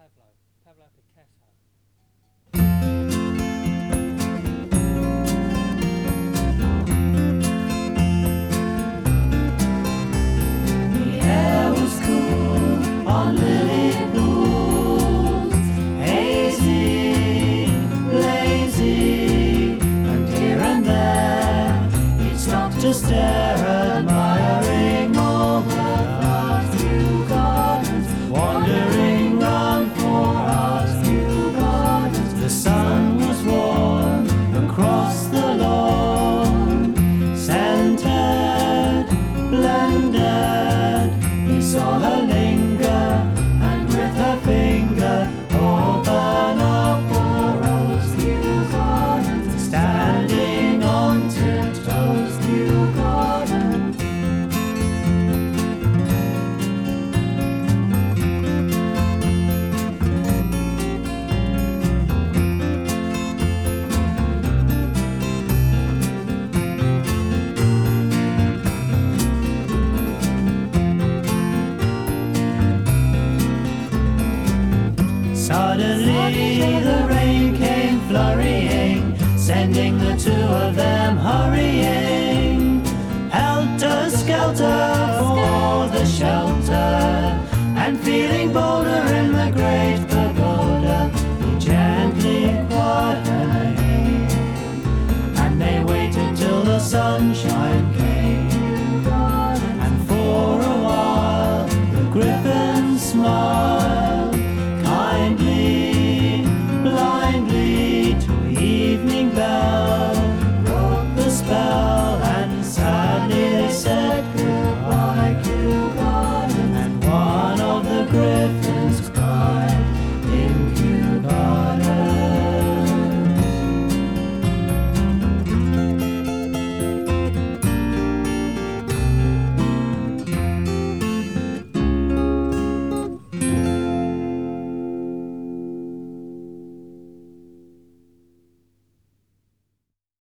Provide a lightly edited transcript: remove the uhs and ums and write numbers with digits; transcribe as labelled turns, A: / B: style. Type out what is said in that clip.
A: Pablo Picasso.
B: The air was cool on lily pools, hazy, lazy, and here and there he'd stop to stare, admiring all the vast new gardens, wandering round for hours, new gardens. The sun was warm across the lawn, scented, blended. He saw her linger, and with her finger open up the rose, new gardens, standing on tiptoes, new gardens. Suddenly the rain came flurrying, sending the two of them hurrying, helter-skelter for the shelter, and feeling bold